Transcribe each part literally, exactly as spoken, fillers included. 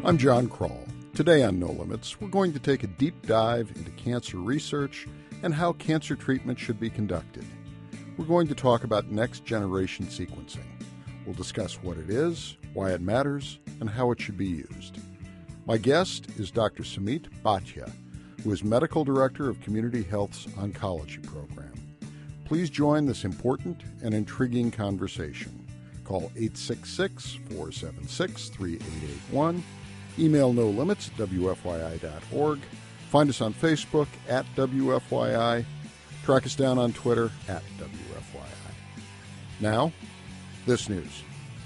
I'm John Kroll. Today on No Limits, we're going to take a deep dive into cancer research and how cancer treatment should be conducted. We're going to talk about next-generation sequencing. We'll discuss what it is, why it matters, and how it should be used. My guest is Doctor Sumit Bhatia, who is Medical Director of Community Health's Oncology Program. Please join this important and intriguing conversation. Call eight six six, four seven six, three eight eight one. Email no limits at w f y i dot org. Find us on Facebook at W F Y I. Track us down on Twitter at W F Y I. Now, this news.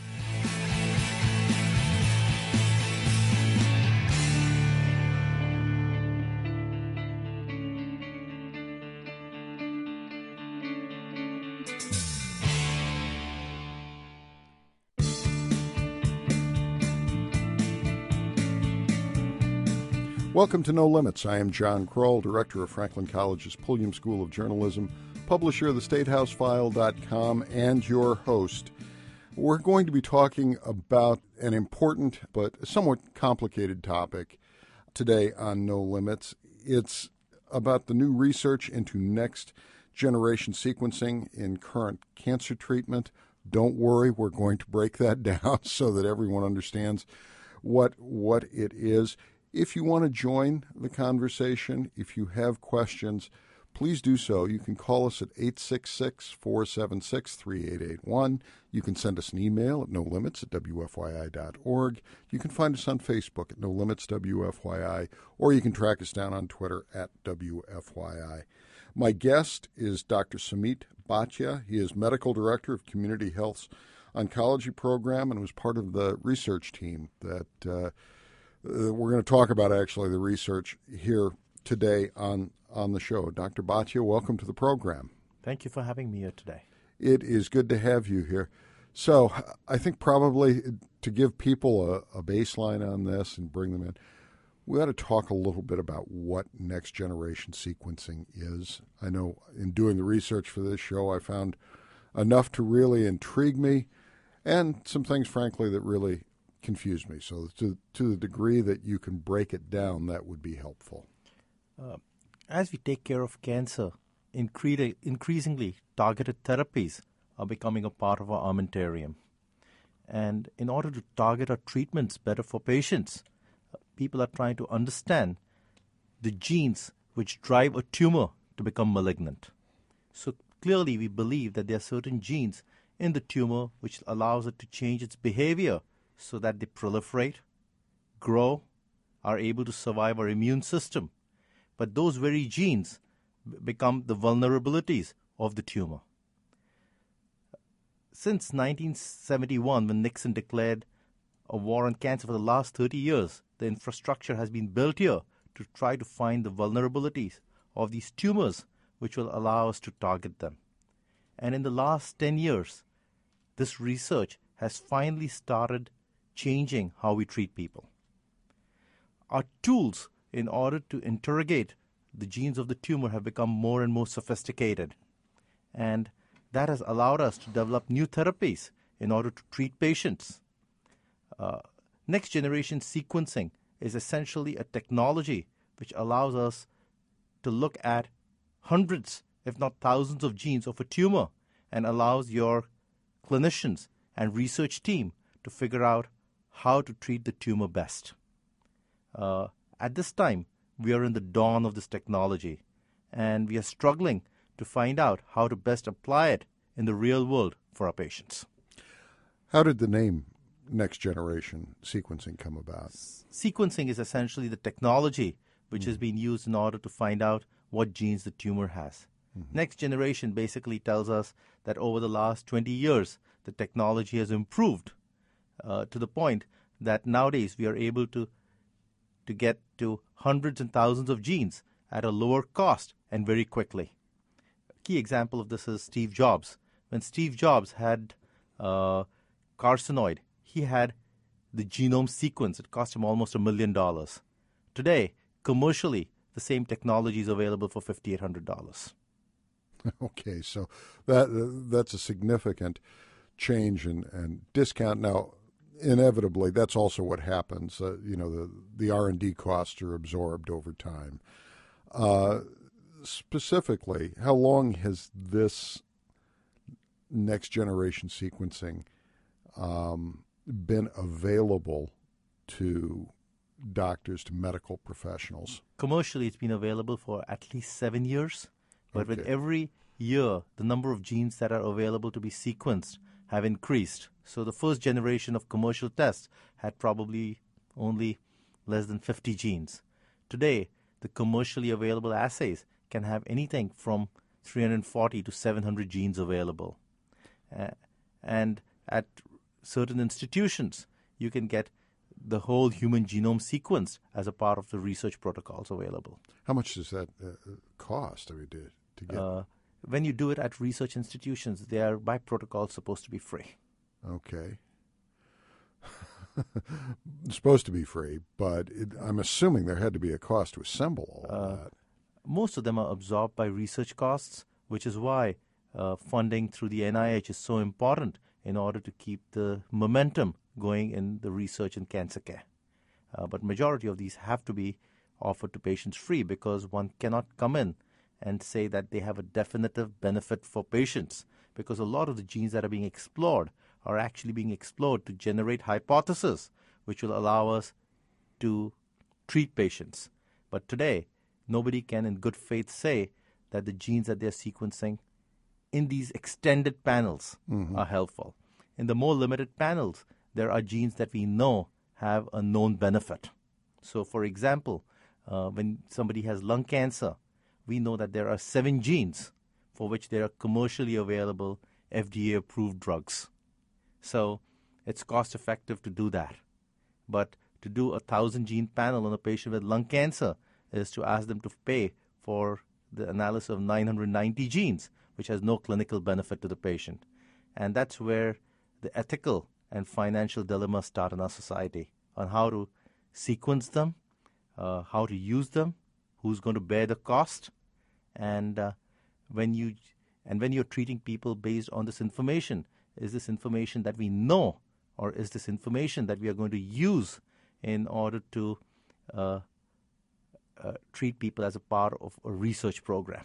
Welcome to No Limits. I am John Kroll, Director of Franklin College's Pulliam School of Journalism, publisher of the state house file dot com, and your host. We're going to be talking about an important but somewhat complicated topic today on No Limits. It's about the new research into next-generation sequencing in current cancer treatment. Don't worry, we're going to break that down so that everyone understands what what it is. If you want to join the conversation, if you have questions, please do so. You can call us at eight six six, four seven six, three eight eight one. You can send us an email at no limits at w f y i dot org. You can find us on Facebook at no limits w f y i, or you can track us down on Twitter at W F Y I. My guest is Doctor Sumit Bhatia. He is Medical Director of Community Health's Oncology Program and was part of the research team that uh, Uh, we're going to talk about, actually, the research here today on, on the show. Doctor Bhatia, welcome to the program. Thank you for having me here today. It is good to have you here. So I think probably to give people a, a baseline on this and bring them in, we ought to talk a little bit about what next-generation sequencing is. I know in doing the research for this show, I found enough to really intrigue me and some things, frankly, that really confuse me. So to to the degree that you can break it down, that would be helpful. Uh, as we take care of cancer, incre- increasingly targeted therapies are becoming a part of our armamentarium. And in order to target our treatments better for patients, uh, people are trying to understand the genes which drive a tumor to become malignant. So clearly we believe that there are certain genes in the tumor which allows it to change its behavior so that they proliferate, grow, are able to survive our immune system. But those very genes b- become the vulnerabilities of the tumor. Since nineteen seventy-one, when Nixon declared a war on cancer, for the last thirty years, the infrastructure has been built here to try to find the vulnerabilities of these tumors, which will allow us to target them. And in the last ten years, this research has finally started changing how we treat people. Our tools in order to interrogate the genes of the tumor have become more and more sophisticated. And that has allowed us to develop new therapies in order to treat patients. Uh, next generation sequencing is essentially a technology which allows us to look at hundreds, if not thousands, of genes of a tumor and allows your clinicians and research team to figure out how to treat the tumor best. Uh, at this time, we are in the dawn of this technology, and we are struggling to find out how to best apply it in the real world for our patients. How did the name Next Generation Sequencing come about? S- sequencing is essentially the technology which mm-hmm. has been used in order to find out what genes the tumor has. Mm-hmm. Next Generation basically tells us that over the last twenty years, the technology has improved Uh, to the point that nowadays we are able to to get to hundreds and thousands of genes at a lower cost and very quickly. A key example of this is Steve Jobs. When Steve Jobs had uh, carcinoid, he had the genome sequence. It cost him almost a million dollars. Today, commercially, the same technology is available for five thousand eight hundred dollars. Okay, so that that's a significant change and, and discount. Now, inevitably, that's also what happens. Uh, you know, the, the R and D costs are absorbed over time. Uh, specifically, how long has this next generation sequencing um, been available to doctors, to medical professionals? Commercially, it's been available for at least seven years. But Okay. with every year, the number of genes that are available to be sequenced have increased. So the first generation of commercial tests had probably only less than fifty genes. Today, the commercially available assays can have anything from three hundred forty to seven hundred genes available. Uh, and at certain institutions, you can get the whole human genome sequenced as a part of the research protocols available. How much does that uh, cost? I mean, to, to get Uh, when you do it at research institutions, they are by protocol supposed to be free. okay. It's supposed to be free, but it, I'm assuming there had to be a cost to assemble all of Uh, that. Most of them are absorbed by research costs, which is why uh, funding through the N I H is so important in order to keep the momentum going in the research in cancer care. Uh, but majority of these have to be offered to patients free, because one cannot come in and say that they have a definitive benefit for patients, because a lot of the genes that are being explored are actually being explored to generate hypotheses which will allow us to treat patients. But today, nobody can in good faith say that the genes that they're sequencing in these extended panels Mm-hmm. are helpful. In the more limited panels, there are genes that we know have a known benefit. So, for example, uh, when somebody has lung cancer, we know that there are seven genes for which there are commercially available F D A-approved drugs. So it's cost-effective to do that. But to do a thousand-gene panel on a patient with lung cancer is to ask them to pay for the analysis of nine hundred ninety genes, which has no clinical benefit to the patient. And that's where the ethical and financial dilemmas start in our society on how to sequence them, uh, how to use them, who's going to bear the cost, and uh, when you and when you're treating people based on this information, is this information that we know, or is this information that we are going to use in order to uh, uh, treat people as a part of a research program?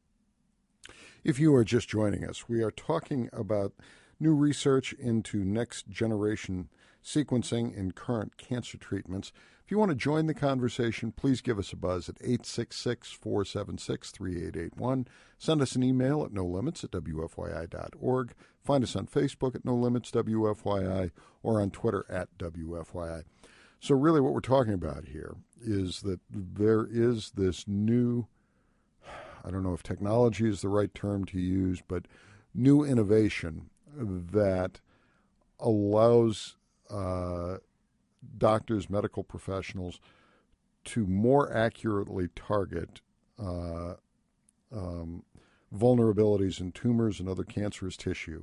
If you are just joining us, we are talking about new research into next generation sequencing in current cancer treatments. If you want to join the conversation, please give us a buzz at eight six six, four seven six, three eight eight one. Send us an email at no limits at w f y i dot org. Find us on Facebook at no limits w f y i or on Twitter at w f y i. So really what we're talking about here is that there is this new, I don't know if technology is the right term to use, but new innovation that allows uh, doctors, medical professionals to more accurately target uh, um, vulnerabilities in tumors and other cancerous tissue.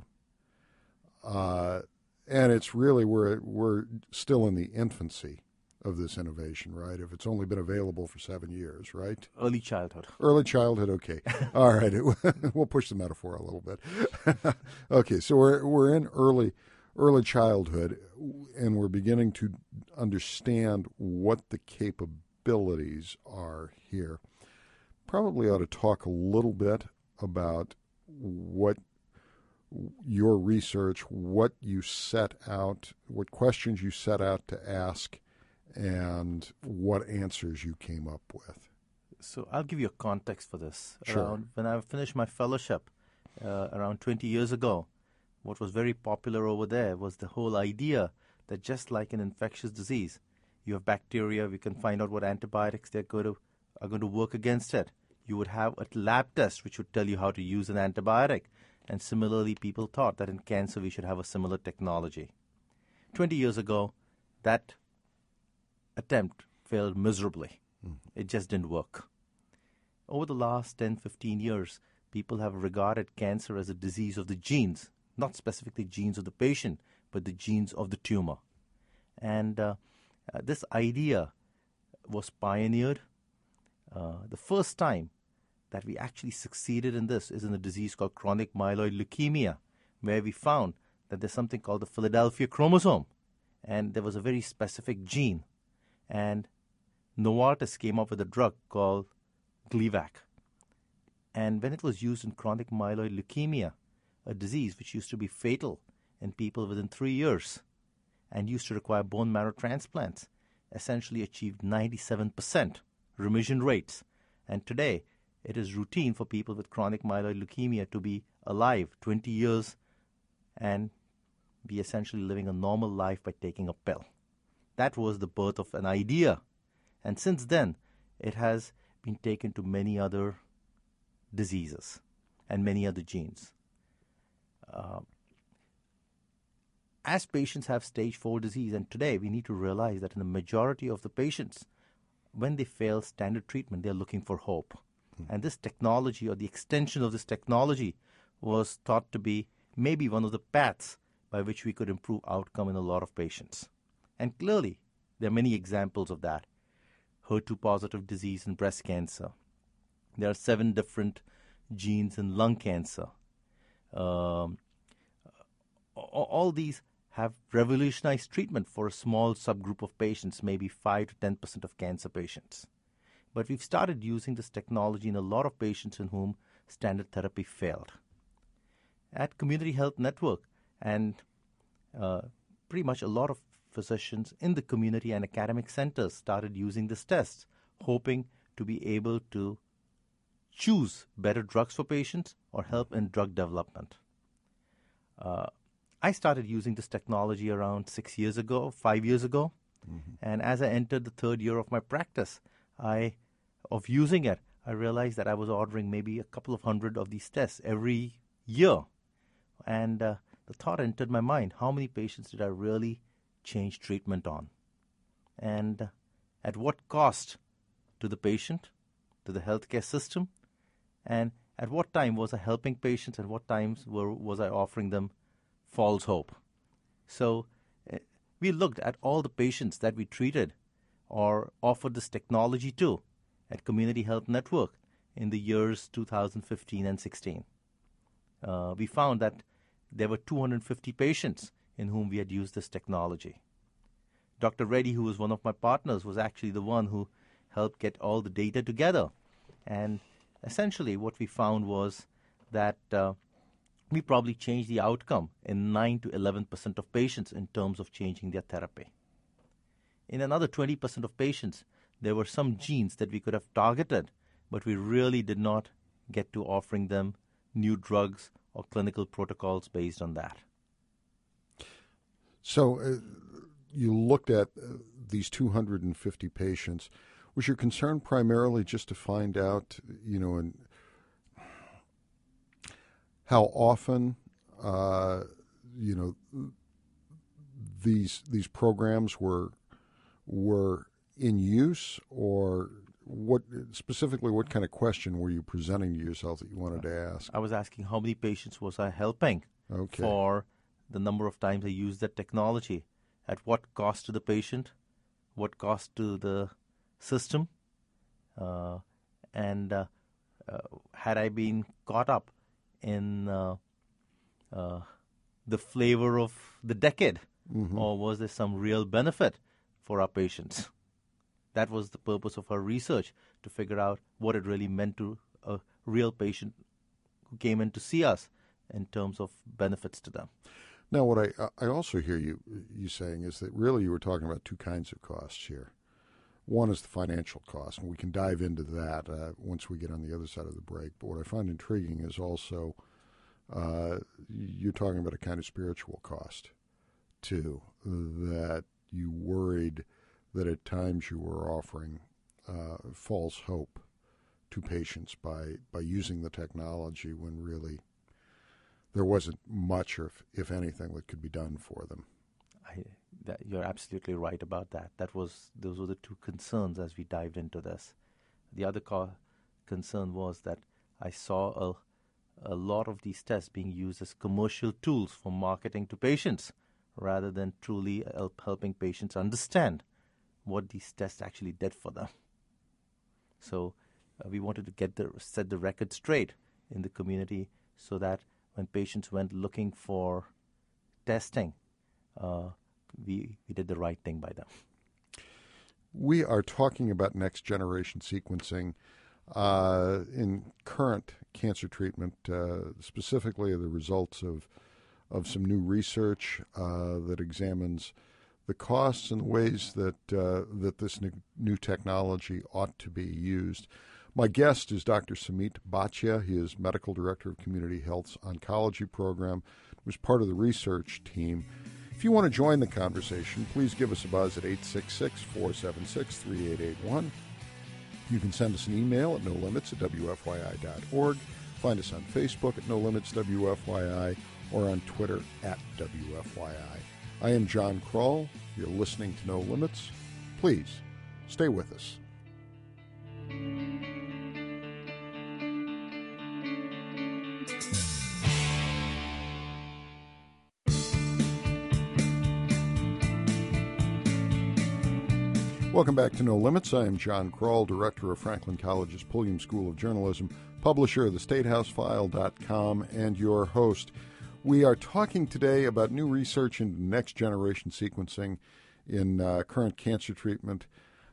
Uh, and it's really, we're, we're still in the infancy of this innovation, right? If it's only been available for seven years, right? Early childhood. Early childhood, okay. All right, we'll push the metaphor a little bit. Okay, so we're we're in early early childhood, and we're beginning to understand what the capabilities are here. Probably ought to talk a little bit about what your research, what you set out, what questions you set out to ask, and what answers you came up with. So I'll give you a context for this. Sure. Around, when I finished my fellowship uh, around twenty years ago, what was very popular over there was the whole idea that just like an infectious disease, you have bacteria, we can find out what antibiotics they're going to, are going to work against it. You would have a lab test which would tell you how to use an antibiotic. And similarly, people thought that in cancer we should have a similar technology. twenty years ago, that attempt failed miserably. Mm. It just didn't work. Over the last ten, fifteen years, people have regarded cancer as a disease of the genes, not specifically genes of the patient, but the genes of the tumor. And uh, uh, this idea was pioneered. Uh, the first time that we actually succeeded in this is in a disease called chronic myeloid leukemia, where we found that there's something called the Philadelphia chromosome. and there was a very specific gene. And Novartis came up with a drug called Gleevec. And when it was used in chronic myeloid leukemia, a disease which used to be fatal in people within three years and used to require bone marrow transplants, essentially achieved ninety-seven percent remission rates. And today, it is routine for people with chronic myeloid leukemia to be alive twenty years and be essentially living a normal life by taking a pill. That was the birth of an idea. And since then, it has been taken to many other diseases and many other genes. Uh, as patients have stage four disease, and today we need to realize that in the majority of the patients, when they fail standard treatment, they're looking for hope. Mm. And this technology, or the extension of this technology, was thought to be maybe one of the paths by which we could improve outcome in a lot of patients. And clearly, there are many examples of that. H E R two positive disease in breast cancer. There are seven different genes in lung cancer. Um, all these have revolutionized treatment for a small subgroup of patients, maybe five to ten percent of cancer patients. But we've started using this technology in a lot of patients in whom standard therapy failed. At Community Health Network, and uh, pretty much a lot of physicians in the community and academic centers started using this test, hoping to be able to choose better drugs for patients or help in drug development. Uh, I started using this technology around six years ago, five years ago, mm-hmm. and as I entered the third year of my practice, I of using it, I realized that I was ordering maybe a couple of hundred of these tests every year. And uh, the thought entered my mind, how many patients did I really change treatment on? And uh, at what cost to the patient, to the healthcare system, and at what time was I helping patients and what times were, was I offering them false hope? So uh, we looked at all the patients that we treated or offered this technology to at Community Health Network in the years two thousand fifteen and sixteen. Uh, we found that there were two hundred fifty patients in whom we had used this technology. Doctor Reddy, who was one of my partners, was actually the one who helped get all the data together. And essentially what we found was that uh, we probably changed the outcome in nine to eleven percent of patients in terms of changing their therapy. In another twenty percent of patients, there were some genes that we could have targeted, but we really did not get to offering them new drugs or clinical protocols based on that. So uh, you looked at uh, these two hundred fifty patients. Was your concern primarily just to find out, you know, in how often, uh, you know, these these programs were were in use, or what specifically? What kind of question were you presenting to yourself that you wanted to ask? I was asking how many patients was I helping okay. for the number of times I used that technology, at what cost to the patient, what cost to the system, uh, and uh, uh, had I been caught up in uh, uh, the flavor of the decade, mm-hmm. or was there some real benefit for our patients? That was the purpose of our research, to figure out what it really meant to a real patient who came in to see us in terms of benefits to them. Now, what I I also hear you you saying is that really you were talking about two kinds of costs here. One is the financial cost, and we can dive into that uh, once we get on the other side of the break. But what I find intriguing is also uh, you're talking about a kind of spiritual cost, too, that you worried that at times you were offering uh, false hope to patients by, by using the technology when really there wasn't much, or if, if anything, that could be done for them. I, that, you're absolutely right about that. That was those were the two concerns as we dived into this. The other co- concern was that I saw a, a lot of these tests being used as commercial tools for marketing to patients, rather than truly help, helping patients understand what these tests actually did for them. So uh, we wanted to get the set the record straight in the community, so that when patients went looking for testing, uh, we, we did the right thing by them. We are talking about next-generation sequencing uh, in current cancer treatment, uh, specifically the results of of some new research uh, that examines the costs and the ways that uh, that this new, new technology ought to be used. My guest is Doctor Sumit Bhatia. He is Medical Director of Community Health's Oncology Program, was part of the research team. If you want to join the conversation, please give us a buzz at eight six six, four seven six, three eight eight one. You can send us an email at no limits at w f y i dot org. Find us on Facebook at no limits w f y i or on Twitter at W F Y I. I am John Kroll. You're listening to No Limits. Please stay with us. Welcome back to No Limits. I am John Kroll, Director of Franklin College's Pulliam School of Journalism, publisher of the state house file dot com, and your host. We are talking today about new research into next-generation sequencing in uh, current cancer treatment.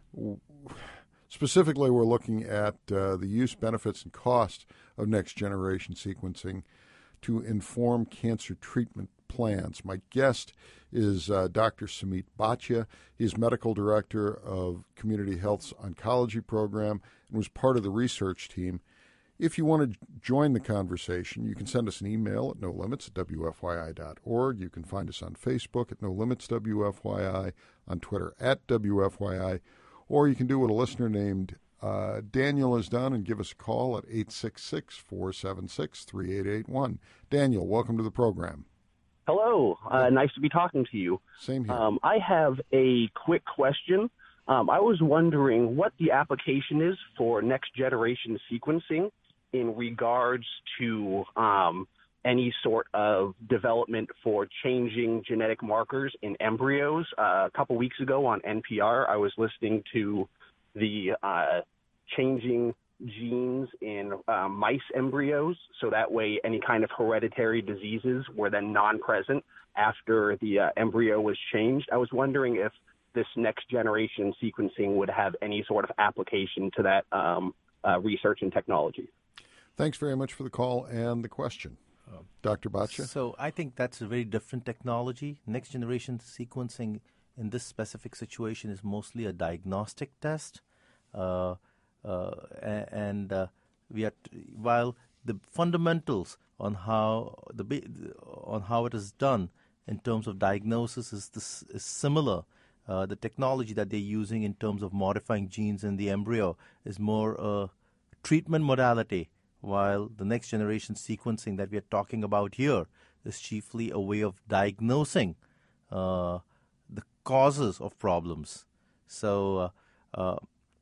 Specifically, we're looking at uh, the use, benefits, and cost of next-generation sequencing to inform cancer treatment plans. My guest is uh, Doctor Sumit Bhatia. He's Medical Director of Community Health's Oncology Program and was part of the research team. If you want to join the conversation, you can send us an email at no limits at w f y i dot org. You can find us on Facebook at No Limits W F Y I, on Twitter at W F Y I, or you can do what a listener named uh, Daniel has done and give us a call at eight six six, four seven six, three eight eight one. Daniel, welcome to the program. Hello. Uh, nice to be talking to you. Same here. Um, I have a quick question. Um, I was wondering what the application is for next-generation sequencing in regards to um, any sort of development for changing genetic markers in embryos. Uh, a couple weeks ago on N P R, I was listening to the uh, changing genes in uh, mice embryos, so that way any kind of hereditary diseases were then non-present after the uh, embryo was changed. I was wondering if this next-generation sequencing would have any sort of application to that um, uh, research and technology. Thanks very much for the call and the question. Uh, Doctor Bhatia? So I think that's a very different technology. Next generation sequencing in this specific situation is mostly a diagnostic test. Uh, uh, and uh, we are t- while the fundamentals on how the on how it is done in terms of diagnosis is, this, is similar. Uh, the technology that they're using in terms of modifying genes in the embryo is more a treatment modality, while the next generation sequencing that we are talking about here is chiefly a way of diagnosing uh, the causes of problems. So uh, uh,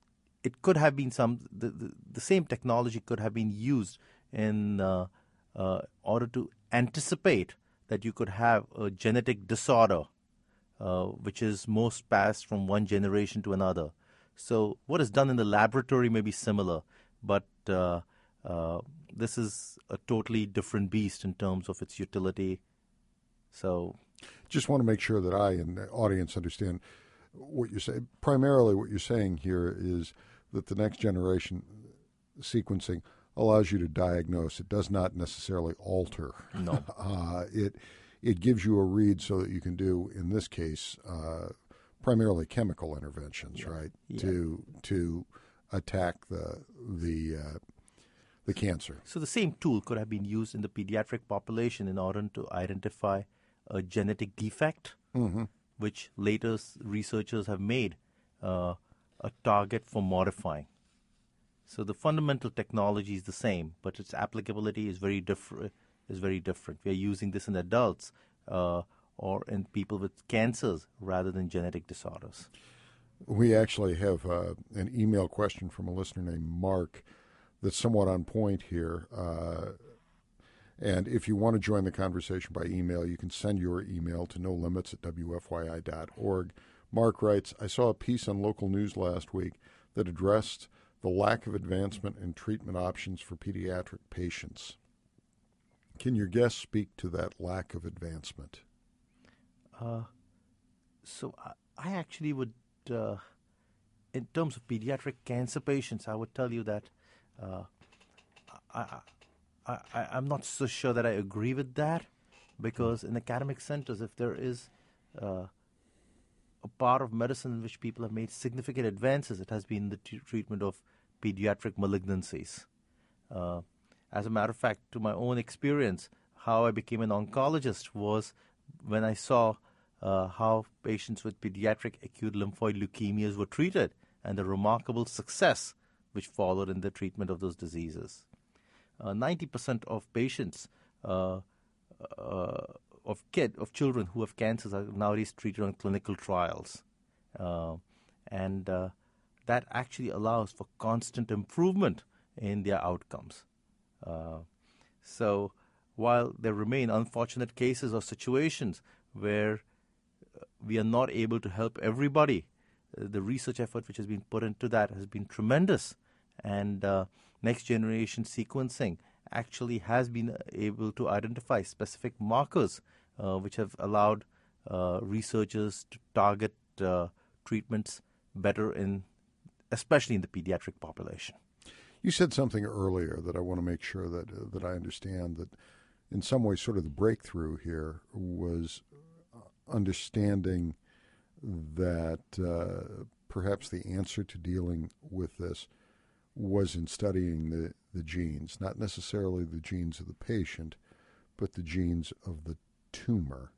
it could have been some, the, the, the same technology could have been used in uh, uh, order to anticipate that you could have a genetic disorder, uh, which is most passed from one generation to another. So what is done in the laboratory may be similar, but uh, uh, this is a totally different beast in terms of its utility. So, just want to make sure that I and the audience understand what you say. Primarily, what you're saying here is that the next generation sequencing allows you to diagnose. It does not necessarily alter. No. uh, it it gives you a read so that you can do, in this case, uh, primarily chemical interventions, yeah. right? Yeah. To to attack the the uh, the cancer. So the same tool could have been used in the pediatric population in order to identify a genetic defect, mm-hmm. which later researchers have made uh, a target for modifying. So the fundamental technology is the same, but its applicability is very different. Is very different. We are using this in adults uh, or in people with cancers rather than genetic disorders. We actually have uh, an email question from a listener named Mark that's somewhat on point here. Uh, and if you want to join the conversation by email, you can send your email to no limits at w f y i dot org. Mark writes, I saw a piece on local news last week that addressed the lack of advancement in treatment options for pediatric patients. Can your guest speak to that lack of advancement? Uh, So I, I actually would, uh, in terms of pediatric cancer patients, I would tell you that uh, I, I, I, I'm not so sure that I agree with that, because in academic centers, if there is uh, a part of medicine in which people have made significant advances, it has been the t- treatment of pediatric malignancies. Uh, as a matter of fact, to my own experience, how I became an oncologist was when I saw uh, how patients with pediatric acute lymphoid leukemias were treated and the remarkable success which followed in the treatment of those diseases. Uh, ninety percent of patients uh, uh, of kid of children who have cancers are nowadays treated on clinical trials, uh, and uh, that actually allows for constant improvement in their outcomes. Uh, so while there remain unfortunate cases or situations where we are not able to help everybody, uh, the research effort which has been put into that has been tremendous, and uh, next generation sequencing actually has been able to identify specific markers uh, which have allowed uh, researchers to target uh, treatments better in, especially in the pediatric population. You said something earlier that I want to make sure that uh, that I understand, that in some way sort of the breakthrough here was understanding that uh, perhaps the answer to dealing with this was in studying the, the genes, not necessarily the genes of the patient, but the genes of the tumor.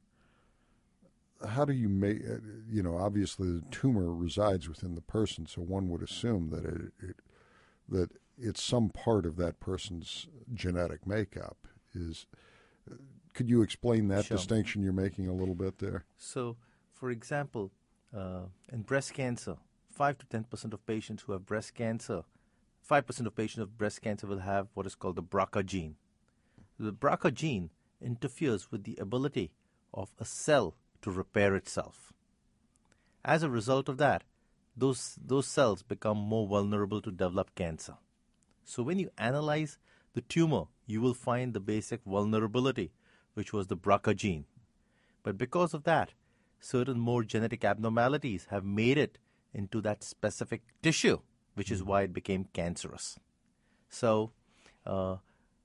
How do you make, you know, obviously the tumor resides within the person, so one would assume that it, it that it's some part of that person's genetic makeup. Is could you explain that Sure. distinction you're making a little bit there? So, for example, uh, in breast cancer, five to ten percent of patients who have breast cancer, five percent of patients with breast cancer will have what is called the B R C A gene. The B R C A gene interferes with the ability of a cell to repair itself. As a result of that, those, those cells become more vulnerable to develop cancer. So when you analyze the tumor, you will find the basic vulnerability, which was the B R C A gene. But because of that, certain more genetic abnormalities have made it into that specific tissue, which is why it became cancerous. So uh,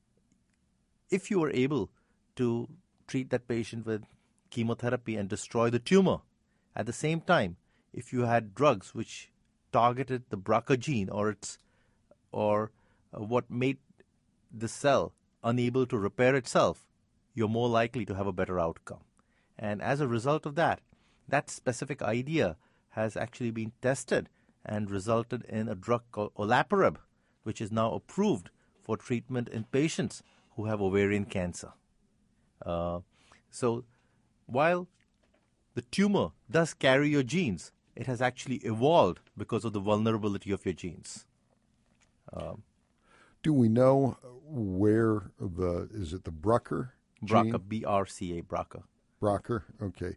if you were able to treat that patient with chemotherapy and destroy the tumor, at the same time, if you had drugs which targeted the B R C A gene or its or uh, what made the cell unable to repair itself, you're more likely to have a better outcome. And as a result of that, that specific idea has actually been tested and resulted in a drug called olaparib, which is now approved for treatment in patients who have ovarian cancer. Uh, so while the tumor does carry your genes, it has actually evolved because of the vulnerability of your genes. Um, Do we know where the, is it the B R C A B R C A, gene? B R C A, B R C A. B R C A, okay.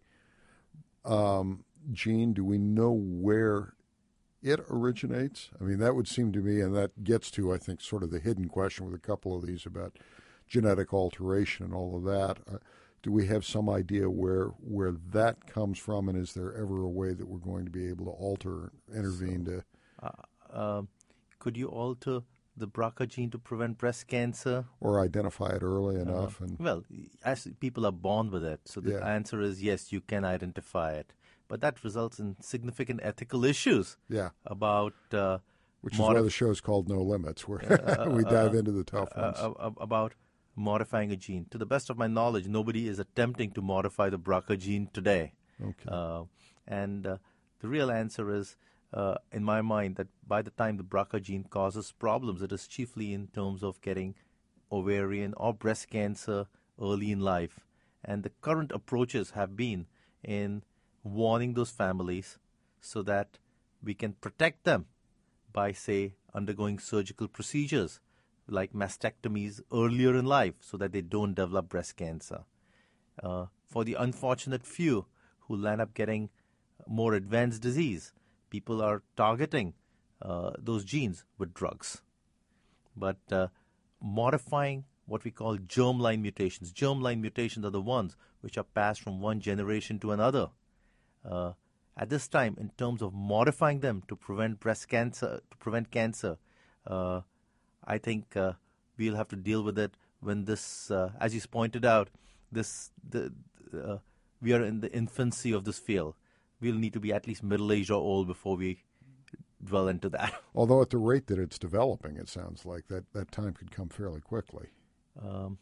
Um, gene, do we know where it originates? I mean, that would seem to me, and that gets to, I think, sort of the hidden question with a couple of these about genetic alteration and all of that. Uh, do we have some idea where where that comes from, and is there ever a way that we're going to be able to alter, intervene So, to... Uh, uh, could you alter the B R C A gene to prevent breast cancer? Or identify it early enough? Uh, and well, as people are born with it, so the Yeah. answer is yes, you can identify it. But that results in significant ethical issues Yeah, about uh, which is modif- why the show's called No Limits, where uh, we dive uh, into the tough uh, ones. uh, uh, about modifying a gene. To the best of my knowledge, nobody is attempting to modify the B R C A gene today. Okay. Uh, and uh, the real answer is, uh, in my mind, that by the time the B R C A gene causes problems, it is chiefly in terms of getting ovarian or breast cancer early in life. And the current approaches have been in warning those families so that we can protect them by, say, undergoing surgical procedures like mastectomies earlier in life so that they don't develop breast cancer. Uh, for the unfortunate few who land up getting more advanced disease, people are targeting uh, those genes with drugs. But uh, modifying what we call germline mutations, germline mutations are the ones which are passed from one generation to another. Uh, at this time, in terms of modifying them to prevent breast cancer, to prevent cancer, uh, I think uh, we'll have to deal with it when this, uh, as you pointed out, this the uh, we are in the infancy of this field. We'll need to be at least middle-aged or old before we dwell into that. Although at the rate that it's developing, it sounds like that, that time could come fairly quickly. Um,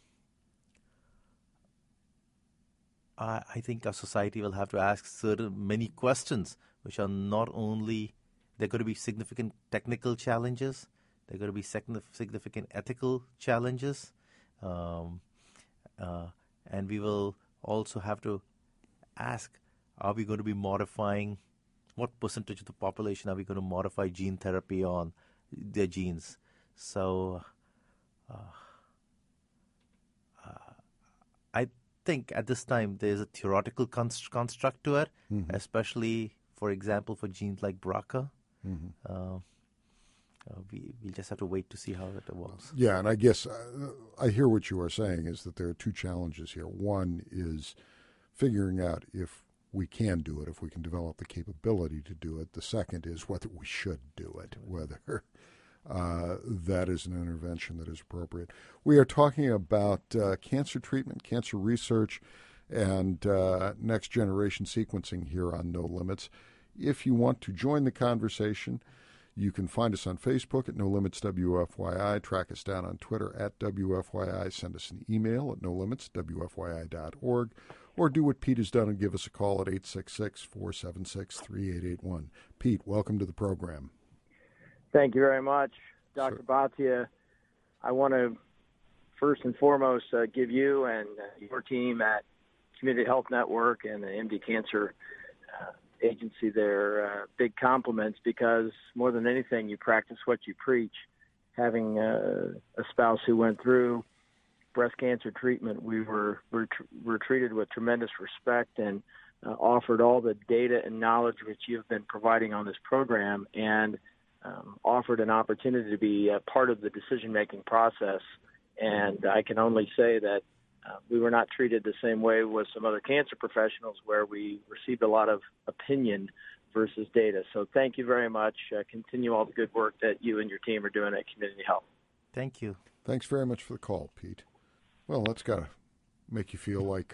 I, I think our society will have to ask certain many questions, which are not only, there are going to be significant technical challenges, there are going to be significant ethical challenges, um, uh, and we will also have to ask, are we going to be modifying, what percentage of the population are we going to modify gene therapy on their genes? So uh, uh, I think at this time there's a theoretical const- construct to it, mm-hmm. especially, for example, for genes like B R C A. Mm-hmm. Uh, uh, we, we'll just have to wait to see how it evolves. Yeah, and I guess uh, I hear what you are saying is that there are two challenges here. One is figuring out if we can do it, if we can develop the capability to do it. The second is whether we should do it, whether uh, that is an intervention that is appropriate. We are talking about uh, cancer treatment, cancer research, and uh, next-generation sequencing here on No Limits. If you want to join the conversation, you can find us on Facebook at No Limits W F Y I, track us down on Twitter at W F Y I, send us an email at no limits w f y i dot org, or do what Pete has done and give us a call at eight six six, four seven six, three eight eight one. Pete, welcome to the program. Thank you very much, Doctor Bhatia. I want to first and foremost uh, give you and uh, your team at Community Health Network and the M D Cancer uh, agency there uh, big compliments, because more than anything, you practice what you preach. Having uh, a spouse who went through breast cancer treatment, we were were, tr- were treated with tremendous respect and uh, offered all the data and knowledge which you've been providing on this program, and um, offered an opportunity to be a part of the decision-making process. And I can only say that uh, we were not treated the same way with some other cancer professionals, where we received a lot of opinion versus data. So thank you very much. Uh, continue all the good work that you and your team are doing at Community Health. Thank you. Thanks very much for the call, Pete. Well, that's got to make you feel like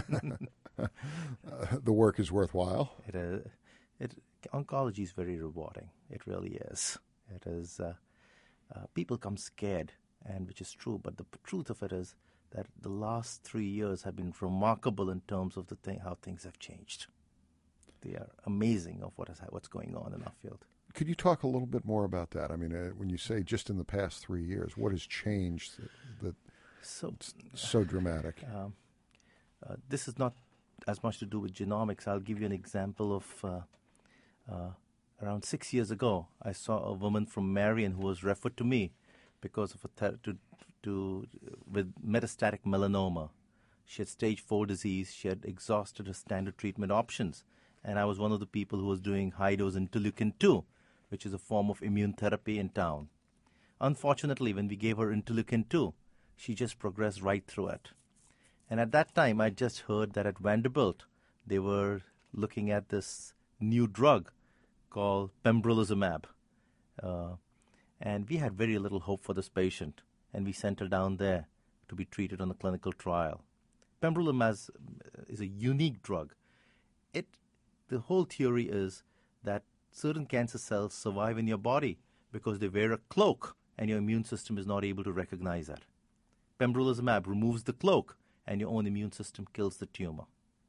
uh, the work is worthwhile. It is. It, oncology is very rewarding. It really is. It is. Uh, uh, people come scared, and which is true. But the truth of it is that the last three years have been remarkable in terms of the thing, how things have changed. They are amazing of what is what's going on in our field. Could you talk a little bit more about that? I mean, uh, when you say just in the past three years, what has changed that, that so so dramatic? Um, uh, this is not as much to do with genomics. I'll give you an example of uh, uh, around six years ago, I saw a woman from Marion who was referred to me because of a ther- to, to with metastatic melanoma. She had stage four disease. She had exhausted her standard treatment options, and I was one of the people who was doing high-dose interleukin two, which is a form of immune therapy in town. Unfortunately, when we gave her interleukin two, she just progressed right through it. And at that time, I just heard that at Vanderbilt, they were looking at this new drug called pembrolizumab. Uh, and we had very little hope for this patient, and we sent her down there to be treated on a clinical trial. Pembrolizumab is a unique drug. It, the whole theory is that certain cancer cells survive in your body because they wear a cloak, and your immune system is not able to recognize that. Pembrolizumab removes the cloak, and your own immune system kills the tumor.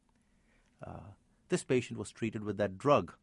Uh, this patient was treated with that drug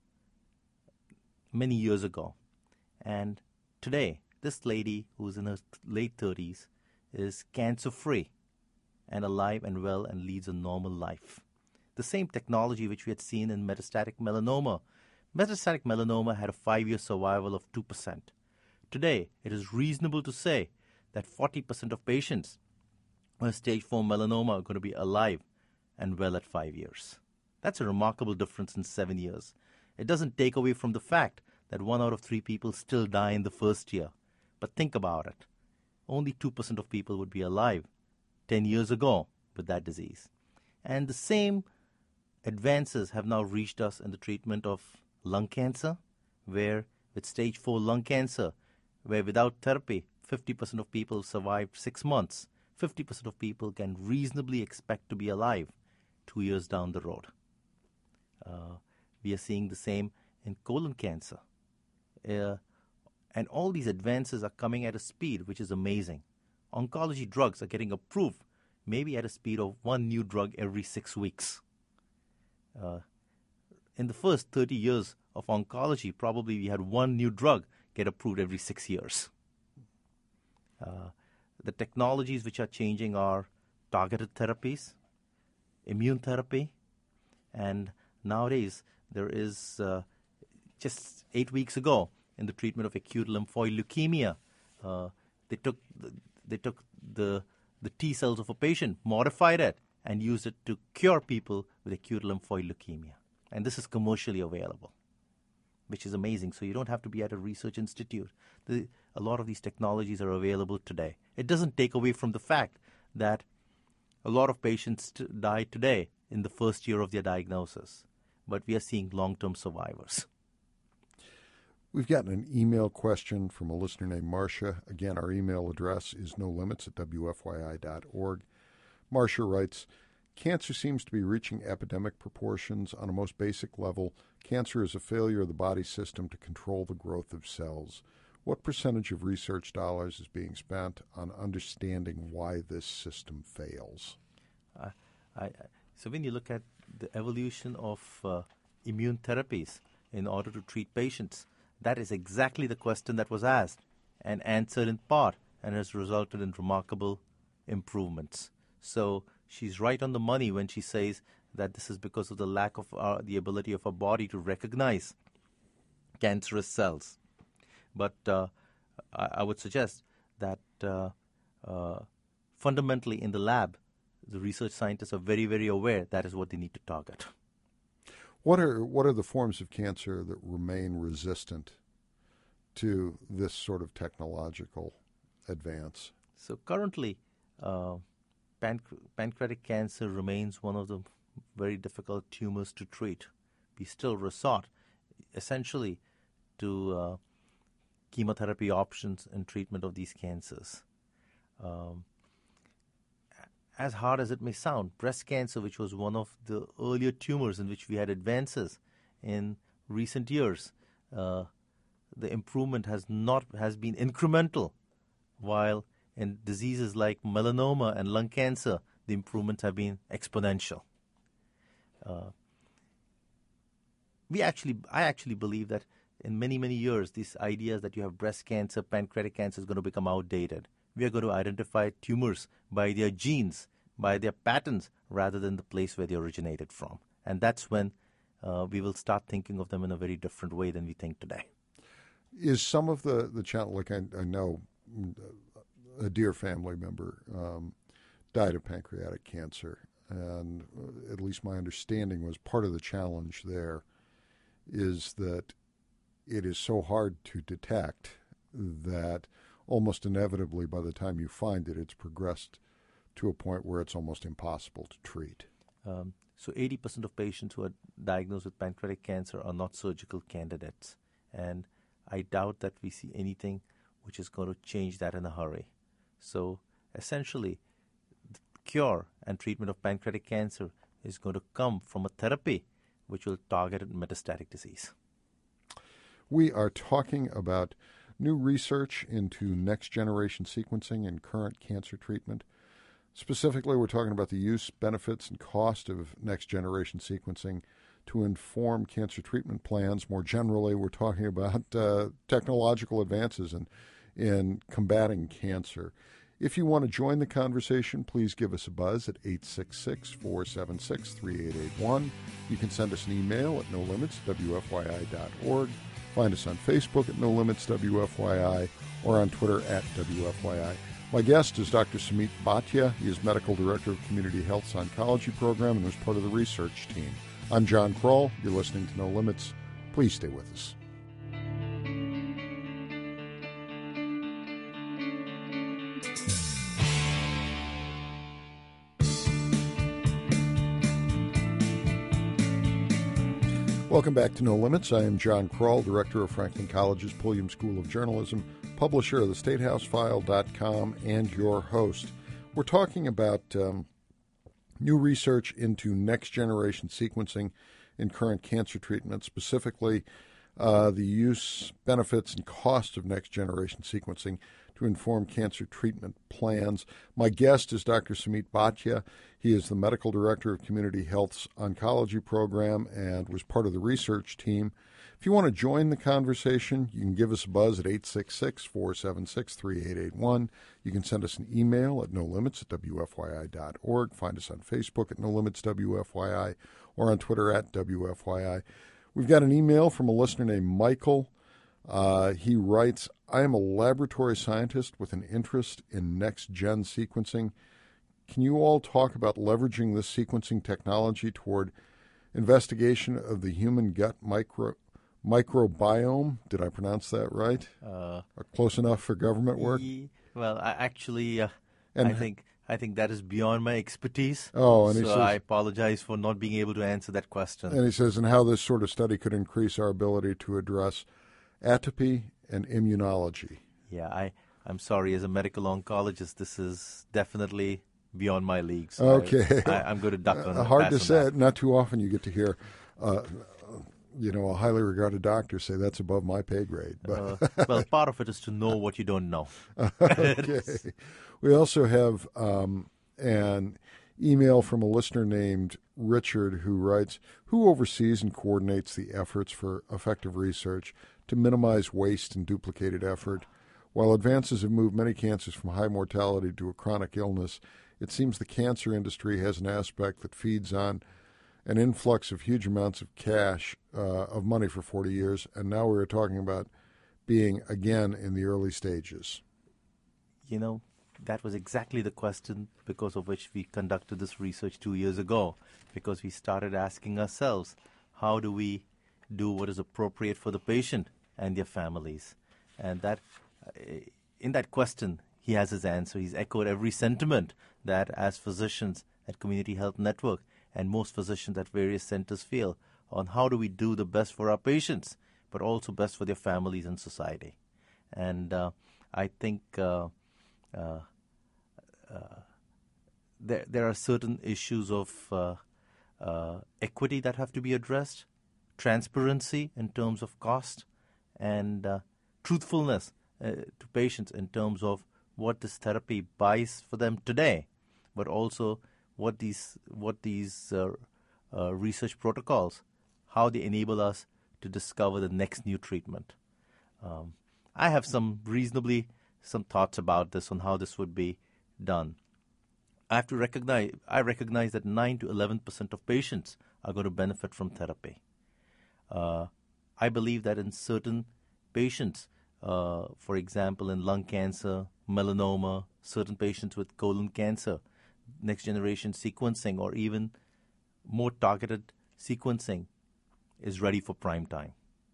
many years ago. And today, this lady, who's in her late thirties, is cancer-free and alive and well and leads a normal life. The same technology which we had seen in metastatic melanoma. Metastatic melanoma had a five-year survival of two percent. Today, it is reasonable to say that forty percent of patients with stage four melanoma are going to be alive and well at five years. That's a remarkable difference in seven years. It doesn't take away from the fact that one out of three people still die in the first year. But think about it. Only two percent of people would be alive ten years ago with that disease. And the same advances have now reached us in the treatment of lung cancer, where with stage four lung cancer, where without therapy, fifty percent of people survived six months. fifty percent of people can reasonably expect to be alive two years down the road. Uh, we are seeing the same in colon cancer. Uh, and all these advances are coming at a speed which is amazing. Oncology drugs are getting approved maybe at a speed of one new drug every six weeks. Uh, in the first thirty years of oncology, probably we had one new drug get approved every six years. Uh, the technologies which are changing are targeted therapies, immune therapy, and nowadays there is, uh, just eight weeks ago, in the treatment of acute lymphoid leukemia, uh, they took the, they took the the T cells of a patient, modified it, and used it to cure people with acute lymphoid leukemia. And this is commercially available, which is amazing. So you don't have to be at a research institute. The, a lot of these technologies are available today. It doesn't take away from the fact that a lot of patients t- die today in the first year of their diagnosis, but we are seeing long-term survivors. We've gotten an email question from a listener named Marcia. Again, our email address is no limits at w f y i dot org. Marcia writes, cancer seems to be reaching epidemic proportions. On a most basic level, cancer is a failure of the body system to control the growth of cells. What percentage of research dollars is being spent on understanding why this system fails? Uh, I, I, so when you look at the evolution of uh, immune therapies in order to treat patients, that is exactly the question that was asked and answered in part, and has resulted in remarkable improvements. So she's right on the money when she says that this is because of the lack of our, the ability of our body to recognize cancerous cells. But uh, I, I would suggest that uh, uh, fundamentally in the lab, the research scientists are very, very aware that is what they need to target. What are what are the forms of cancer that remain resistant to this sort of technological advance? So currently, uh, panc- pancreatic cancer remains one of the very difficult tumors to treat. We still resort essentially to uh, chemotherapy options in treatment of these cancers. Um, As hard as it may sound, breast cancer, which was one of the earlier tumors in which we had advances in recent years, uh, the improvement has not has been incremental, while in diseases like melanoma and lung cancer, the improvements have been exponential. Uh, we actually, I actually believe that in many, many years, these ideas that you have breast cancer, pancreatic cancer is going to become outdated. We are going to identify tumors by their genes, by their patterns, rather than the place where they originated from. And that's when uh, we will start thinking of them in a very different way than we think today. Is some of the, the challenge, like I, I know a dear family member um, died of pancreatic cancer, and at least my understanding was part of the challenge there is that it is so hard to detect that almost inevitably by the time you find it, it's progressed to a point where it's almost impossible to treat. Um, so eighty percent of patients who are diagnosed with pancreatic cancer are not surgical candidates. And I doubt that we see anything which is going to change that in a hurry. So essentially, the cure and treatment of pancreatic cancer is going to come from a therapy which will target metastatic disease. We are talking about new research into next-generation sequencing and current cancer treatment. Specifically, we're talking about the use, benefits, and cost of next-generation sequencing to inform cancer treatment plans. More generally, we're talking about uh, technological advances in, in combating cancer. If you want to join the conversation, please give us a buzz at eight six six, four seven six, three eight eight one. You can send us an email at no limits w f y i dot org. Find us on Facebook at No Limits W F Y I or on Twitter at W F Y I. My guest is Doctor Sumit Bhatia. He is Medical Director of Community Health's Oncology Program and was part of the research team. I'm John Kroll. You're listening to No Limits. Please stay with us. Welcome back to No Limits. I am John Kroll, director of Franklin College's Pulliam School of Journalism, publisher of the state house file dot com, and your host. We're talking about um, new research into next-generation sequencing in current cancer treatment, specifically uh, the use, benefits, and cost of next-generation sequencing to inform cancer treatment plans. My guest is Doctor Sumit Bhatia. He is the medical director of Community Health's oncology program and was part of the research team. If you want to join the conversation, you can give us a buzz at eight six six, four seven six, three eight eight one. You can send us an email at no limits at w f y i dot org. Find us on Facebook at no limits w f y i or on Twitter at w f y i. We've got an email from a listener named Michael. Uh, he writes, I am a laboratory scientist with an interest in next-gen sequencing. Can you all talk about leveraging this sequencing technology toward investigation of the human gut micro microbiome? Did I pronounce that right? Uh, Close enough for government work? Well, I actually, uh, and, I think I think that is beyond my expertise. Oh, and so he says, I apologize for not being able to answer that question. And he says, and how this sort of study could increase our ability to address atopy and immunology. Yeah, I, I'm sorry. As a medical oncologist, this is definitely beyond my league. So okay. I, I, I'm going to duck on uh, Hard to on say. That. Not too often you get to hear, uh, you know, a highly regarded doctor say that's above my pay grade. But uh, well, part of it is to know what you don't know. Okay. We also have um, an email from a listener named Richard who writes, who oversees and coordinates the efforts for effective research to minimize waste and duplicated effort? While advances have moved many cancers from high mortality to a chronic illness, it seems the cancer industry has an aspect that feeds on an influx of huge amounts of cash, uh, of money for forty years, and now we're talking about being again in the early stages. You know, that was exactly the question because of which we conducted this research two years ago, because we started asking ourselves, how do we do what is appropriate for the patient and their families? And that, in that question, he has his answer. He's echoed every sentiment that as physicians at Community Health Network and most physicians at various centers feel on how do we do the best for our patients, but also best for their families and society. And uh, I think uh, uh, uh, there there are certain issues of uh, uh, equity that have to be addressed, transparency in terms of cost, and uh, truthfulness uh, to patients in terms of what this therapy buys for them today, but also what these what these uh, uh, research protocols, how they enable us to discover the next new treatment. Um, I have some reasonably some thoughts about this on how this would be done. I have to recognize I recognize that nine to eleven percent of patients are going to benefit from therapy. Uh, I believe that in certain patients, uh, for example, in lung cancer, melanoma, certain patients with colon cancer, next generation sequencing or even more targeted sequencing is ready for prime time.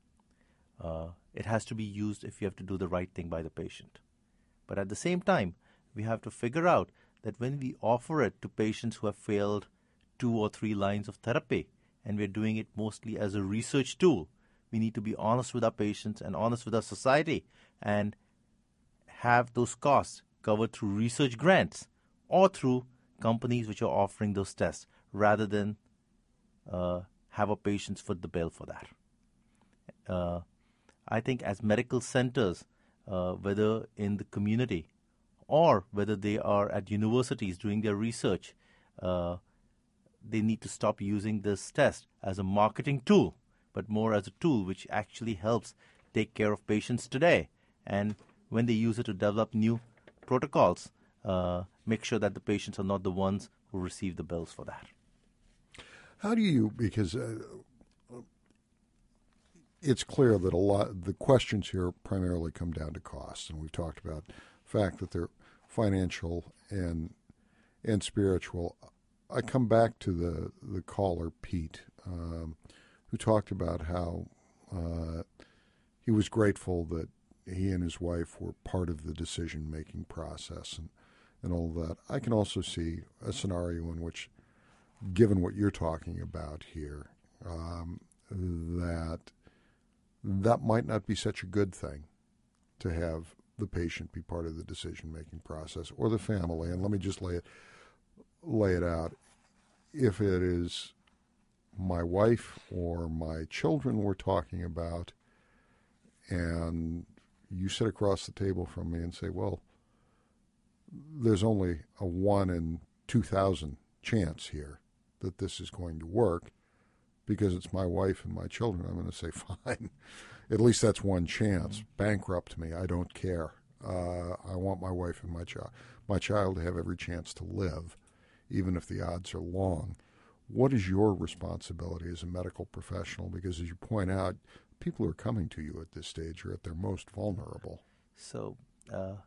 Uh, it has to be used if you have to do the right thing by the patient. But at the same time, we have to figure out that when we offer it to patients who have failed two or three lines of therapy, and we're doing it mostly as a research tool, we need to be honest with our patients and honest with our society and have those costs covered through research grants or through companies which are offering those tests, rather than uh, have our patients foot the bill for that. Uh, I think as medical centers, uh, whether in the community or whether they are at universities doing their research, uh, they need to stop using this test as a marketing tool, but more as a tool which actually helps take care of patients today. And when they use it to develop new protocols, uh, make sure that the patients are not the ones who receive the bills for that. How do you, because uh, it's clear that a lot, the questions here primarily come down to costs, and we've talked about the fact that they're financial and and spiritual. I come back to the, the caller, Pete, um, who talked about how uh, he was grateful that he and his wife were part of the decision-making process and, and all that. I can also see a scenario in which, given what you're talking about here, um, that might not be such a good thing to have the patient be part of the decision-making process or the family. And let me just lay it lay it out. If it is my wife or my children we're talking about, and you sit across the table from me and say, well, there's only a one in two thousand chance here that this is going to work because it's my wife and my children, I'm going to say, fine. At least that's one chance. Mm-hmm. Bankrupt me. I don't care. Uh, I want my wife and my child, my child to have every chance to live, even if the odds are long. What is your responsibility as a medical professional? Because as you point out, people who are coming to you at this stage are at their most vulnerable. So uh,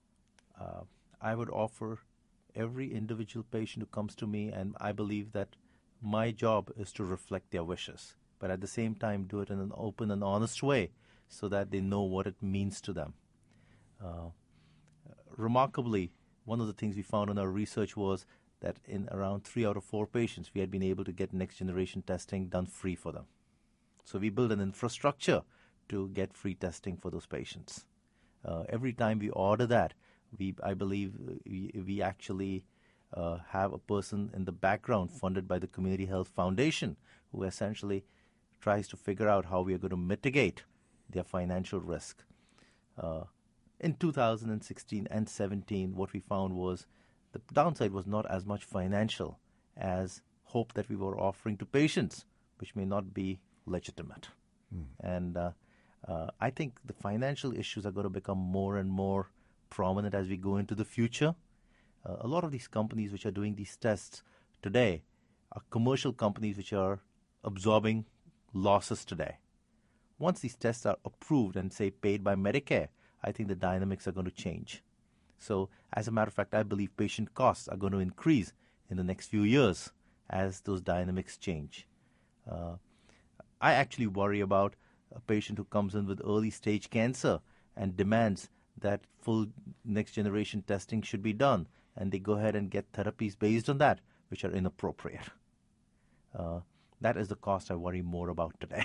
uh, I would offer every individual patient who comes to me, and I believe that my job is to reflect their wishes, but at the same time do it in an open and honest way so that they know what it means to them. Uh, remarkably, one of the things we found in our research was that in around three out of four patients, we had been able to get next-generation testing done free for them. So we build an infrastructure to get free testing for those patients. Uh, every time we order that, we, I believe we, we actually uh, have a person in the background funded by the Community Health Foundation who essentially tries to figure out how we are going to mitigate their financial risk. Uh, in two thousand sixteen and seventeen, what we found was the downside was not as much financial as hope that we were offering to patients, which may not be legitimate. Mm. And uh, uh, I think the financial issues are going to become more and more prominent as we go into the future. Uh, a lot of these companies which are doing these tests today are commercial companies which are absorbing losses today. Once these tests are approved and, say, paid by Medicare, I think the dynamics are going to change. So, as a matter of fact, I believe patient costs are going to increase in the next few years as those dynamics change. Uh, I actually worry about a patient who comes in with early-stage cancer and demands that full next-generation testing should be done, and they go ahead and get therapies based on that, which are inappropriate. Uh, that is the cost I worry more about today.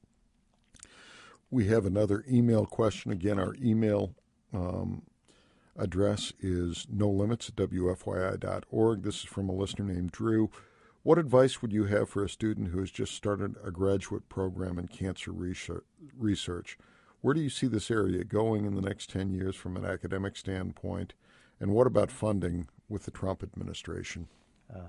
We have another email question. Again, our email um, address is no limits at w f y i dot org. This is from a listener named Drew. What advice would you have for a student who has just started a graduate program in cancer research? Where do you see this area going in the next ten years from an academic standpoint? And what about funding with the Trump administration? Uh,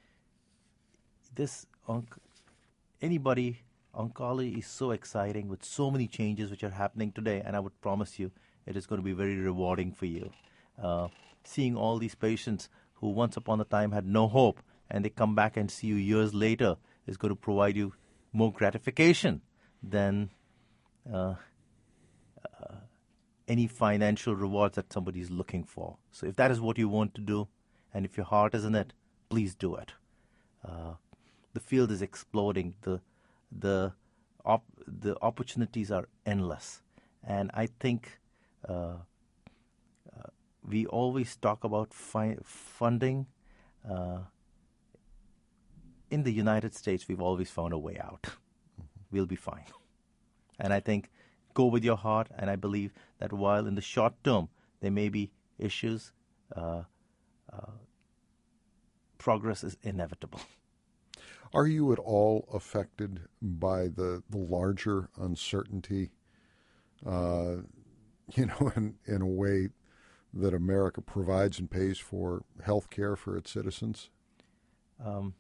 this onc- anybody, oncology is so exciting with so many changes which are happening today, and I would promise you it is going to be very rewarding for you. Uh, seeing all these patients who once upon a time had no hope, and they come back and see you years later is going to provide you more gratification than uh, uh, any financial rewards that somebody is looking for. So if that is what you want to do, and if your heart is in it, please do it. Uh, the field is exploding. The the op- the opportunities are endless, and I think uh, uh, we always talk about fi- funding. Uh, In the United States, we've always found a way out. Mm-hmm. We'll be fine. And I think go with your heart, and I believe that while in the short term there may be issues, uh, uh, progress is inevitable. Are you at all affected by the, the larger uncertainty, uh, you know, in, in a way that America provides and pays for health care for its citizens? Um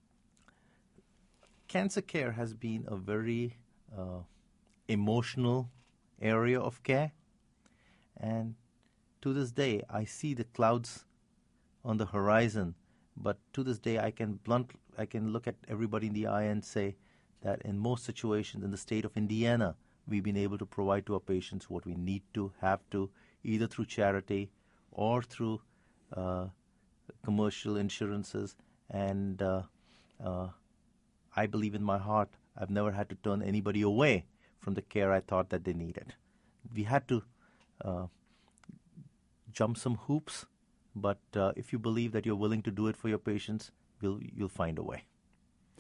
Cancer care has been a very uh, emotional area of care. And to this day, I see the clouds on the horizon. But to this day, I can blunt, I can look at everybody in the eye and say that in most situations in the state of Indiana, we've been able to provide to our patients what we need to, have to, either through charity or through uh, commercial insurances. And uh, uh, I believe in my heart I've never had to turn anybody away from the care I thought that they needed. We had to uh, jump some hoops, but uh, if you believe that you're willing to do it for your patients, you'll, you'll find a way.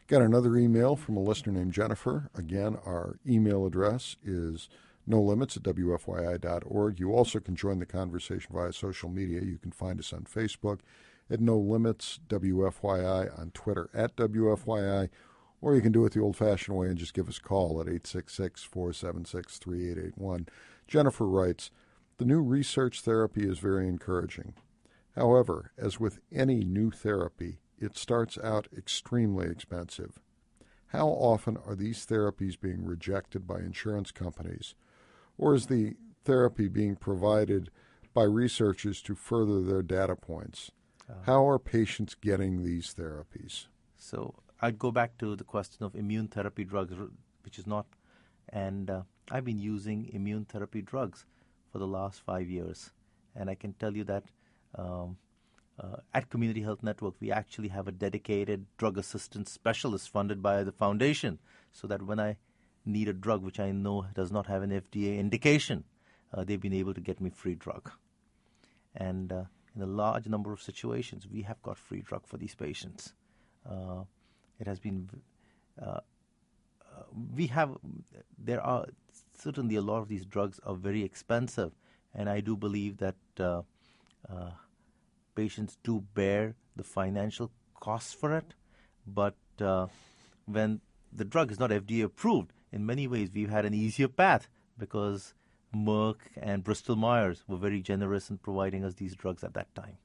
Got another email from a listener named Jennifer. Again, our email address is no limits at W F Y I dot org. You also can join the conversation via social media. You can find us on Facebook at No Limits W F Y I, on Twitter at W F Y I, or you can do it the old-fashioned way and just give us a call at eight six six, four seven six, three eight eight one. Jennifer writes, the new research therapy is very encouraging. However, as with any new therapy, it starts out extremely expensive. How often are these therapies being rejected by insurance companies, or is the therapy being provided by researchers to further their data points? Uh, How are patients getting these therapies? So I'd go back to the question of immune therapy drugs, which is not, and uh, I've been using immune therapy drugs for the last five years, and I can tell you that um, Uh, at Community Health Network, we actually have a dedicated drug assistance specialist funded by the foundation, so that when I need a drug which I know does not have an F D A indication, uh, they've been able to get me free drug. And uh, in a large number of situations, we have got free drug for these patients. Uh, it has been, uh, uh, we have, there are certainly a lot of these drugs are very expensive, and I do believe that uh, uh, patients do bear the financial costs for it, but uh, when the drug is not F D A approved, in many ways we've had an easier path because Merck and Bristol Myers were very generous in providing us these drugs at that time.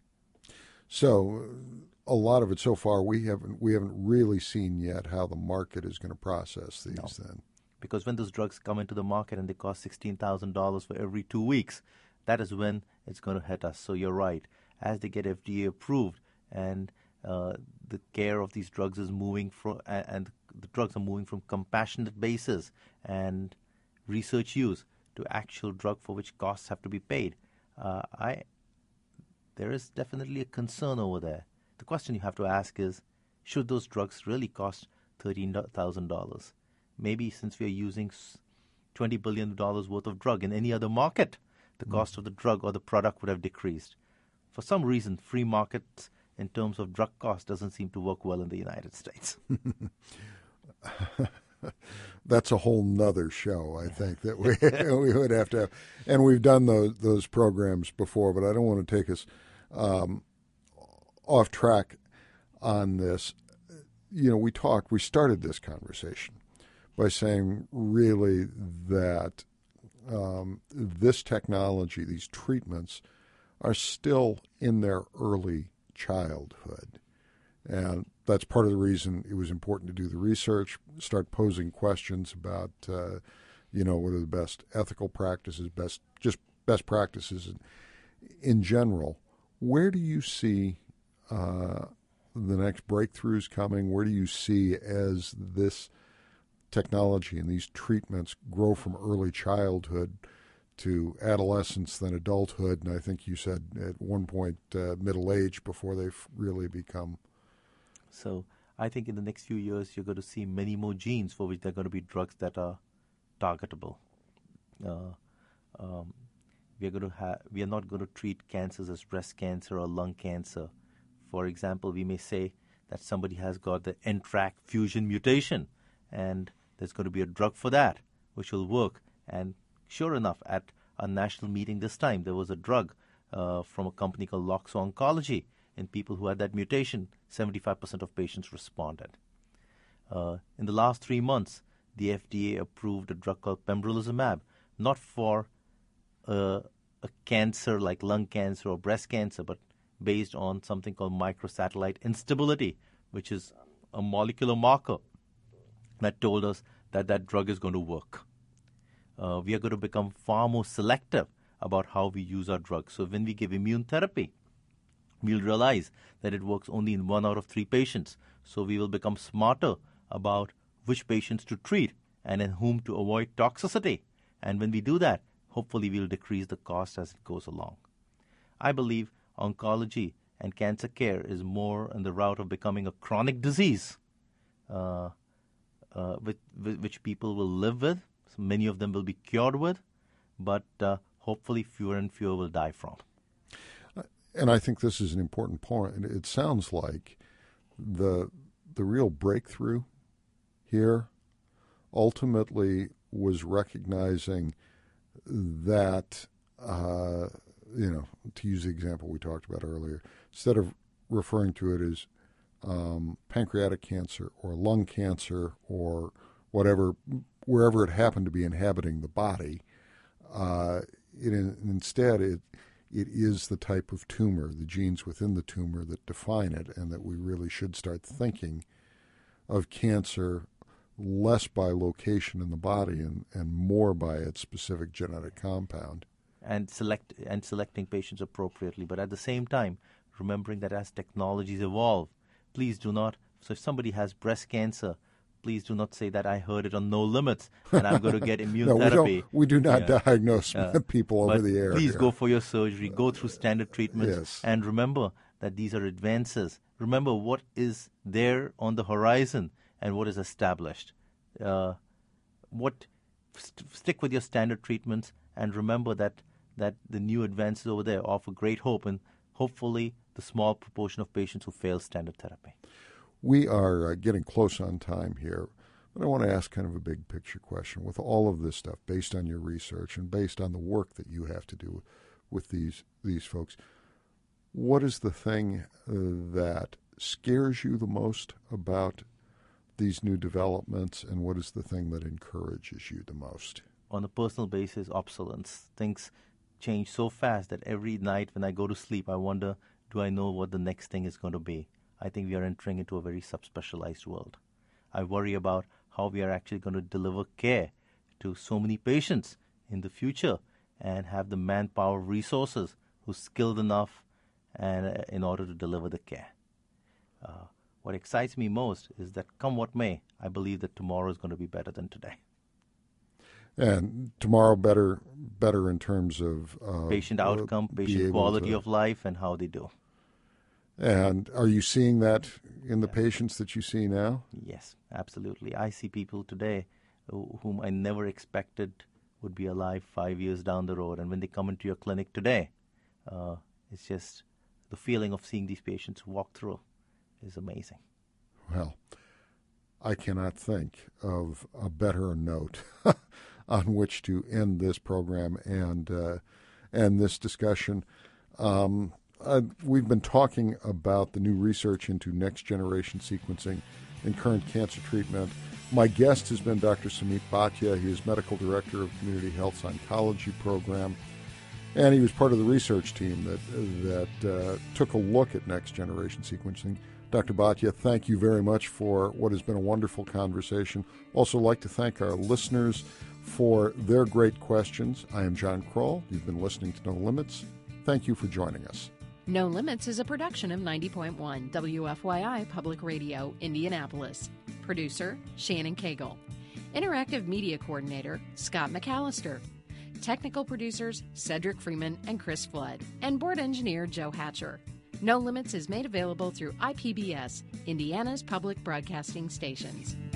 So a lot of it so far we haven't we haven't really seen yet how the market is going to process these. No. Then, because when those drugs come into the market and they cost sixteen thousand dollars for every two weeks, that is when it's going to hit us. So you're right. As they get F D A approved and uh, the care of these drugs is moving from, and, and the drugs are moving from compassionate basis and research use to actual drug for which costs have to be paid, uh, I there is definitely a concern over there. The question you have to ask is, should those drugs really cost thirteen thousand dollars? Maybe since we are using twenty billion dollars worth of drug in any other market, the mm. cost of the drug or the product would have decreased. For some reason, free markets in terms of drug cost doesn't seem to work well in the United States. That's a whole nother show, I think, that we we would have to have. And we've done those, those programs before, but I don't want to take us um, off track on this. You know, we talked, we started this conversation by saying really that um, this technology, these treatments, are still in their early childhood. And that's part of the reason it was important to do the research, start posing questions about, uh, you know, what are the best ethical practices, best just best practices in, in general. Where do you see uh, the next breakthroughs coming? Where do you see as this technology and these treatments grow from early childhood to adolescence, then adulthood, and I think you said at one point uh, middle age before they've really become. So I think in the next few years you're going to see many more genes for which there are going to be drugs that are targetable. Uh, um, we are going to have. We are not going to treat cancers as breast cancer or lung cancer. For example, we may say that somebody has got the N T R A C fusion mutation, and there's going to be a drug for that which will work. And sure enough, at a national meeting this time, there was a drug uh, from a company called Loxo Oncology. In people who had that mutation, seventy-five percent of patients responded. Uh, in the last three months, the F D A approved a drug called pembrolizumab, not for uh, a cancer like lung cancer or breast cancer, but based on something called microsatellite instability, which is a molecular marker that told us that that drug is going to work. Uh, we are going to become far more selective about how we use our drugs. So when we give immune therapy, we'll realize that it works only in one out of three patients. So we will become smarter about which patients to treat and in whom to avoid toxicity. And when we do that, hopefully we'll decrease the cost as it goes along. I believe oncology and cancer care is more on the route of becoming a chronic disease, uh, uh, with, with, which people will live with. So many of them will be cured with, but uh, hopefully fewer and fewer will die from. And I think this is an important point. It sounds like the the real breakthrough here ultimately was recognizing that, uh, you know, to use the example we talked about earlier, instead of referring to it as um, pancreatic cancer or lung cancer or whatever, wherever it happened to be inhabiting the body, uh, it instead it it is the type of tumor, the genes within the tumor that define it, and that we really should start thinking of cancer less by location in the body and, and more by its specific genetic compound. And select and selecting patients appropriately, but at the same time, remembering that as technologies evolve, please do not, so if somebody has breast cancer, please do not say that I heard it on No Limits and I'm going to get immune no, therapy. We, don't, we do not yeah. diagnose uh, people over but the air. Please here. go for your surgery, go through standard treatments, yes. and remember that these are advances. Remember what is there on the horizon and what is established. Uh, what st- stick with your standard treatments, and remember that, that the new advances over there offer great hope, and hopefully the small proportion of patients who fail standard therapy. We are uh, getting close on time here, but I want to ask kind of a big picture question. With all of this stuff, based on your research and based on the work that you have to do with these these folks, what is the thing uh, that scares you the most about these new developments, and what is the thing that encourages you the most? On a personal basis, obsolescence. Things change so fast that every night when I go to sleep, I wonder, do I know what the next thing is going to be? I think we are entering into a very subspecialized world. I worry about how we are actually going to deliver care to so many patients in the future and have the manpower resources who's skilled enough and uh, in order to deliver the care. Uh, what excites me most is that come what may, I believe that tomorrow is going to be better than today. And tomorrow better better in terms of uh, patient outcome, patient quality to, of life, and how they do. And are you seeing that in the patients that you see now? Yes, absolutely. I see people today whom I never expected would be alive five years down the road. And when they come into your clinic today, uh, it's just the feeling of seeing these patients walk through is amazing. Well, I cannot think of a better note on which to end this program and uh, and this discussion. Um, uh, we've been talking about the new research into next-generation sequencing in current cancer treatment. My guest has been Doctor Sumit Bhatia. He is Medical Director of Community Health's Oncology Program, and he was part of the research team that, that uh, took a look at next-generation sequencing. Doctor Bhatia, thank you very much for what has been a wonderful conversation. Also like to thank our listeners for their great questions. I am John Kroll. You've been listening to No Limits. Thank you for joining us. No Limits is a production of ninety point one W F Y I Public Radio, Indianapolis. Producer, Shannon Cagle. Interactive Media Coordinator, Scott McAllister. Technical producers, Cedric Freeman and Chris Flood. And Board Engineer, Joe Hatcher. No Limits is made available through I P B S, Indiana's public broadcasting stations.